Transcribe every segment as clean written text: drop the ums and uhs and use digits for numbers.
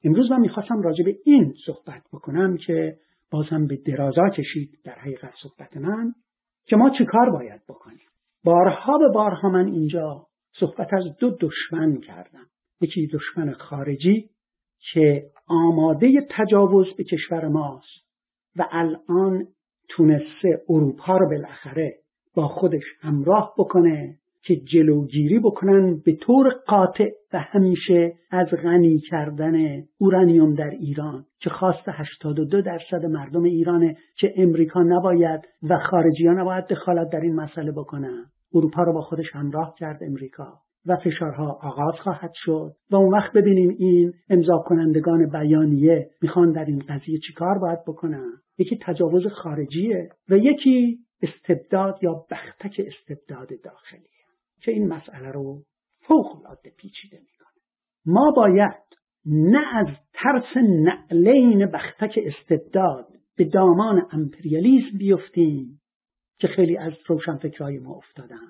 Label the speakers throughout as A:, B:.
A: امروز من میخواستم راجع به این صحبت بکنم که بازم به درازا کشید در حقیقت صحبت من، که ما چه کار باید بکنیم. بارها به بارها من اینجا صحبت از دو دشمن کردم. یکی دشمن خارجی که آماده تجاوز به کشور ماست و الان تونسته اروپا رو بالاخره با خودش همراه بکنه که جلوگیری بکنن به طور قاطع و همیشه از غنی کردن اورانیوم در ایران، که خواست 82% مردم ایرانه که امریکا نباید و خارجی ها نباید دخالت در این مسئله بکنن. اروپا رو با خودش همراه کرد امریکا و فشارها آغاز خواهد شد و اون وقت ببینیم این امضا کنندگان بیانیه میخوان در این قضیه چی کار باید بکنن. یکی تجاوز خارجیه و یکی استبداد یا بختک استبداد داخلیه که این مسئله رو فوق‌العاده پیچیده میکنه. ما باید نه از ترس نعلین بختک استبداد به دامان امپریالیسم بیفتیم که خیلی از روشنفکرای ما افتادن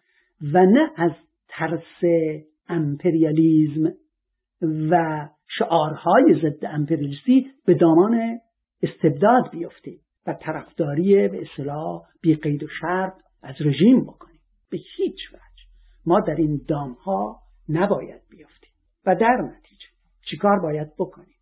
A: و نه از ترس امپریالیسم و شعارهای ضد امپریالیستی به دامان استبداد بیفتیم و طرفداری به اصطلاح بی قید و شرط از رژیم بکنیم. به هیچ وجه ما در این دامها نباید بیفتیم. و در نتیجه چیکار باید بکنیم؟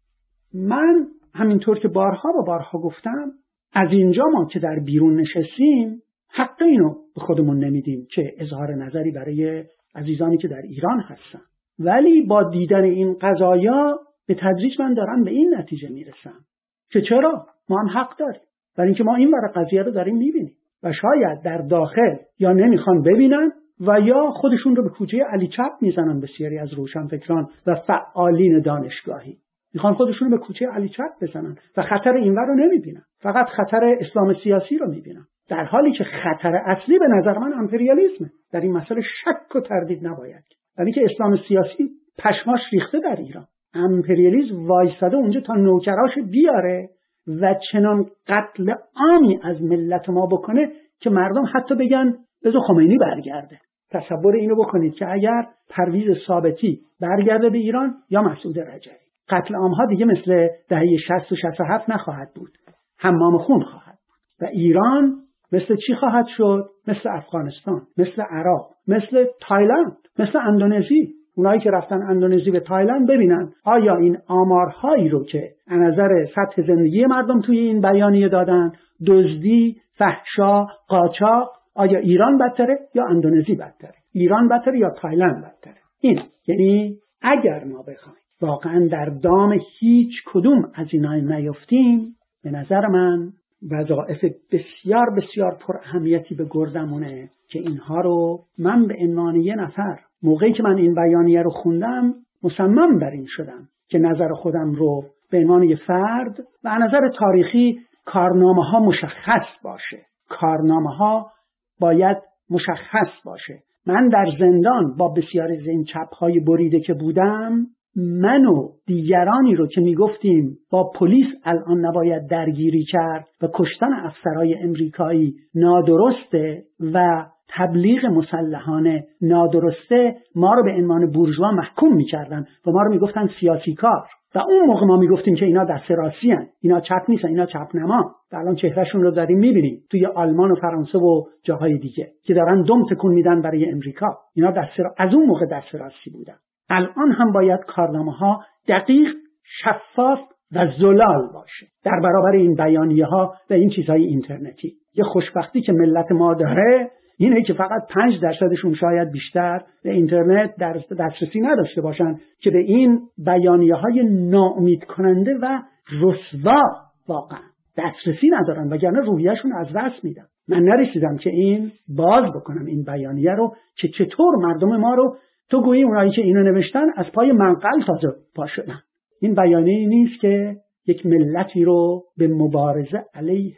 A: من همینطور که بارها گفتم، از اینجا ما که در بیرون نشستیم حق اینو به خودمون نمیدیم که اظهار نظری برای عزیزانی که در ایران هستن، ولی با دیدن این قضایا به تدریج من دارم به این نتیجه میرسم که چرا ما هم حق داریم، برای اینکه ما این ور قضیه رو داریم میبینیم و شاید در داخل یا نمیخوان ببینن و یا خودشون رو به کوچه علی چپ میزنن. بسیاری از روشنفکران و فعالین دانشگاهی میخوان خودشون رو به کوچه علی چپ بزنن و خطر اینور رو نمیبینن، فقط خطر اسلام سیاسی رو میبینن، در حالی که خطر اصلی به نظر من امپریالیسمه. در این مسئله شک و تردید نباید، یعنی که اسلام سیاسی پشماش ریخته در ایران. امپریالیسم وایساده اونجا تا نوکراش بیاره و چنان قتل عامی از ملت ما بکنه که مردم حتی بگن بذار خمینی برگرده. تصور اینو بکنید که اگر پرویز ثابتی برگرده به ایران یا مسعود رجایی، قتل عامها دیگه مثل دهه 60 و 67 نخواهد بود، حمام خون خواهد بود و ایران مثل چی خواهد شد؟ مثل افغانستان، مثل عراق، مثل تایلند، مثل اندونزی. اونایی که رفتن اندونزی و تایلند ببینن آیا این آمارهایی رو که از نظر سطح زندگی مردم توی این بیانیه دادن، دزدی، فحشا، قاچاق، آیا ایران بدتره یا اندونزی بدتره؟ ایران بدتره یا تایلند بدتره؟ این یعنی اگر ما بخوایم واقعا در دام هیچ کدوم از اینا نیفتیم، به نظر من وظایف بسیار بسیار پر اهمیتی به گردمونه که اینها رو من به عنوان یه نفر موقعی که من این بیانیه رو خوندم مصمم بر این شدم که نظر خودم رو به عنوان یه فرد و از نظر تاریخی کارنامه ها مشخص باشه. کارنامه ها باید مشخص باشه. من در زندان با بسیاری از این چپ‌های بریده که بودم، من و دیگرانی رو که میگفتیم با پلیس الان نباید درگیری کرد و کشتن افسرهای امریکایی نادرسته و تبلیغ مسلحانه نادرسته، ما رو به عنوان بورژوا محکوم میکردن و ما رو میگفتن سیاسی کار و اون موقع ما میگفتیم که اینا دست راستی هن، اینا چپ نیستن، اینا چپ نما. و الان چهرهشون رو داریم میبینیم توی آلمان و فرانسه و جاهای دیگه که دارن دم تکون میدن برای امریکا. اینا از اون موقع دست راستی بودن. الان هم باید کارنامه‌ها دقیق، شفاف و زلال باشه در برابر این بیانیه ها و این چیزهای اینترنتی. یه خوشبختی که ملت ما داره اینه که فقط 5% شاید بیشتر به اینترنت دسترسی نداشته باشن که به این بیانیه های ناامید کننده و رسوا واقعا دسترسی ندارن، وگرنه روحیه‌شون از دست میدن. من نرسیدم که این باز بکنم این بیانیه رو که چطور مردم ما رو، تو گویی اونایی که اینو نوشتن از پای منقل تازه پا شدن. این بیانیه نیست که یک ملتی رو به مبارزه علیه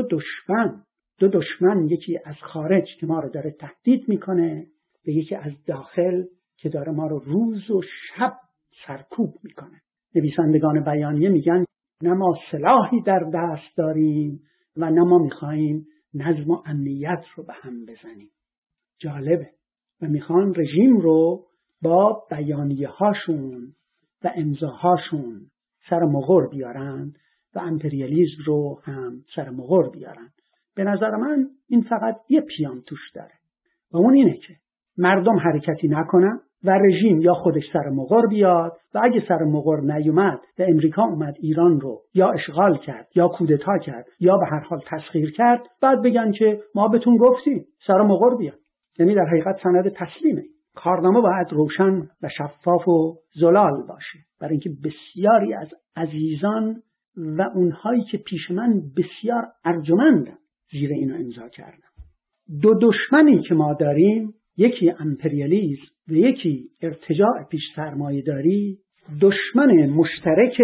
A: دو دشمن، یکی از خارج که ما رو داره تهدید میکنه و یکی از داخل که داره ما رو روز و شب سرکوب میکنه. نویسندگان بیانیه میگن نه ما سلاحی در دست داریم و نه ما میخواییم نظم و امنیت رو به هم بزنیم. جالبه. و میخوان رژیم رو با بیانیه هاشون و امضاهاشون سر مغر بیارن و امپریالیسم رو هم سر مغر بیارن. به نظر من این فقط یه پیام توش داره و اون اینه که مردم حرکتی نکنن و رژیم یا خودش سر مغر بیاد و اگه سر مغر نیومد و امریکا اومد ایران رو یا اشغال کرد یا کودتا کرد یا به هر حال تسخیر کرد، بعد بگن که ما بهتون گفتیم سر مغر بیاد. یعنی در حقیقت سند تسلیمه. کارنامه باید روشن و شفاف و زلال باشه، برای اینکه بسیاری از عزیزان و اونهایی که پیش من بسیار ارجمندن زیر اینو امضا کردن. دو دشمنی که ما داریم، یکی امپریالیسم و یکی ارتجاع پیش سرمایه‌داری، دشمن مشترک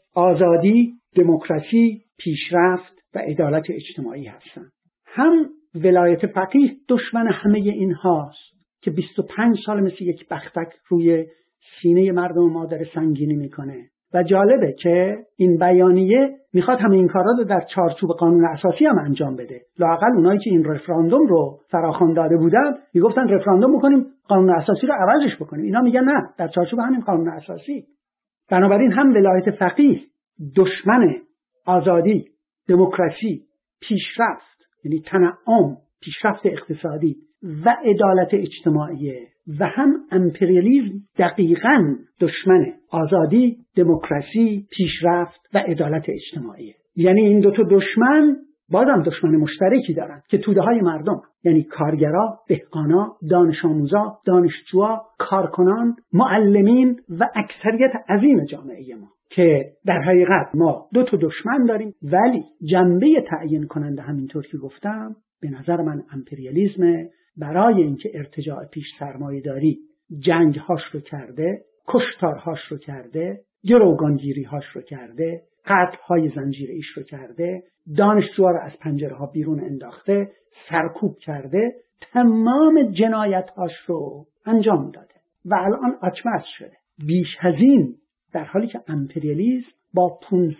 A: آزادی، دموکراسی، پیشرفت و عدالت اجتماعی هستند. هم ولایت فقیه دشمن همه اینهاست که 25 سال مثل یک بختک روی سینه مردم ما داره سنگینی میکنه و جالبه که این بیانیه میخواد همه این کارا رو در چارچوب قانون اساسی هم انجام بده. لااقل اونایی که این رفراندوم رو فراخوان داده بودن میگفتن رفراندوم بکنیم قانون اساسی رو عوضش بکنیم، اینا میگن نه، در چارچوب همین قانون اساسی. بنابراین هم ولایت فقیه دشمن آزادی، دموکراسی، پیشرفت یعنی تنعم، پیشرفت اقتصادی و عدالت اجتماعی، و هم امپریالیسم دقیقاً دشمن آزادی، دموکراسی، پیشرفت و عدالت اجتماعی. یعنی این دو تا دشمن بازم دشمن مشترکی دارن که توده های مردم، یعنی کارگرا، دهقانا، دانش آموزا، دانشجوها، کارکنان، معلمین و اکثریت عظیم جامعه ما، که در حقیقت ما دو تا دشمن داریم. ولی جنبه تعیین کننده همینطور که گفتم به نظر من امپریالیسم، برای اینکه ارتجاع پیش سرمایه‌داری جنگ‌هاش رو کرده، کشتارهاش رو کرده، گروگانگیری‌هاش رو کرده، قتل‌های زنجیره‌ایش رو کرده، دانشجوها رو از پنجره‌ها بیرون انداخته، سرکوب کرده، تمام جنایت‌هاش رو انجام داده و الان آچمز شده. بیش از این، در حالی که امپریالیسم با 500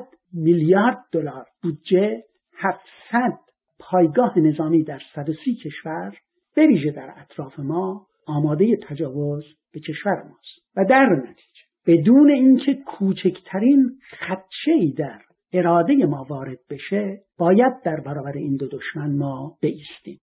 A: میلیارد دلار بودجه، 700 پایگاه نظامی در 130 کشور به ویژه در اطراف ما آماده تجاوز به کشور ماست و در نتیجه بدون اینکه کوچکترین خدشه‌ای در اراده ما وارد بشه باید در برابر این دو دشمن ما بایستیم.